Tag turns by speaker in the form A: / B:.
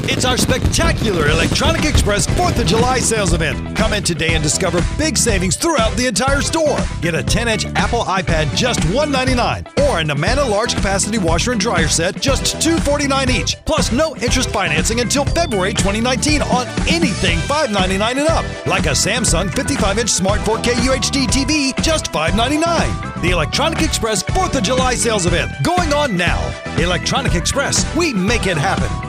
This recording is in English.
A: It's our spectacular Electronic Express 4th of July sales event. Come in today and discover big savings throughout the entire store. Get a 10-inch Apple iPad just $199, or a Amana large capacity washer and dryer set just $249 each. Plus no interest financing until February 2019 on anything $599 and up, like a Samsung 55-inch Smart 4K UHD TV just $599. The Electronic Express 4th of July sales event going on now. Electronic Express, we make it happen.